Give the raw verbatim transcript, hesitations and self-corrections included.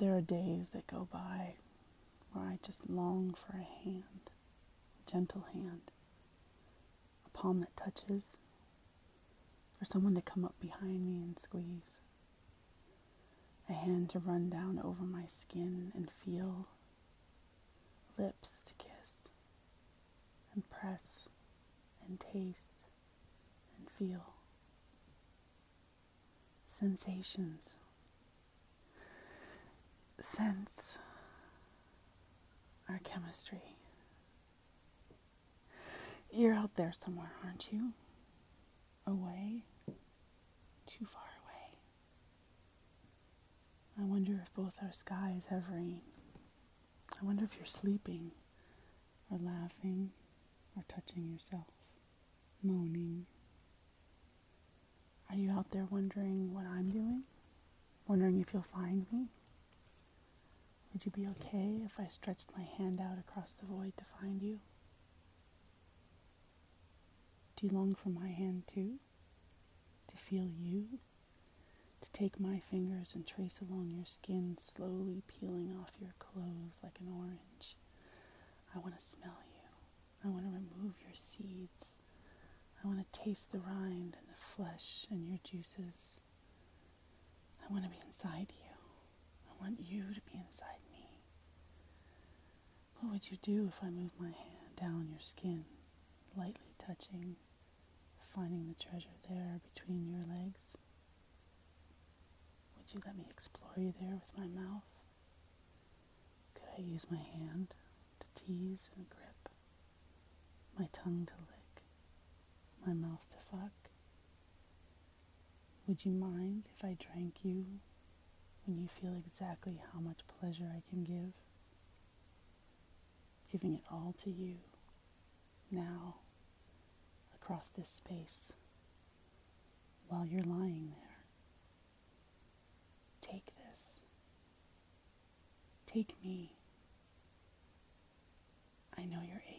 There are days that go by where I just long for a hand, a gentle hand, a palm that touches, for someone to come up behind me and squeeze, a hand to run down over my skin and feel, lips to kiss and press and taste and feel. Sensations. Sense our chemistry. You're out there somewhere, aren't you? Away, too far away. I wonder if both our skies have rain. I wonder if you're sleeping, or laughing, or touching yourself, moaning. Are you out there wondering what I'm doing? Wondering if you'll find me? Would you be okay if I stretched my hand out across the void to find you? Do you long for my hand too? To feel you? To take my fingers and trace along your skin, slowly peeling off your clothes like an orange. I want to smell you. I want to remove your seeds. I want to taste the rind and the flesh and your juices. I want to be inside you. I want you to be inside me. What would you do if I moved my hand down your skin, lightly touching, finding the treasure there between your legs? Would you let me explore you there with my mouth? Could I use my hand to tease and grip, my tongue to lick, my mouth to fuck? Would you mind if I drank you when you feel exactly how much pleasure I can give? Giving it all to you, now, across this space, while you're lying there. Take this. Take me. I know you're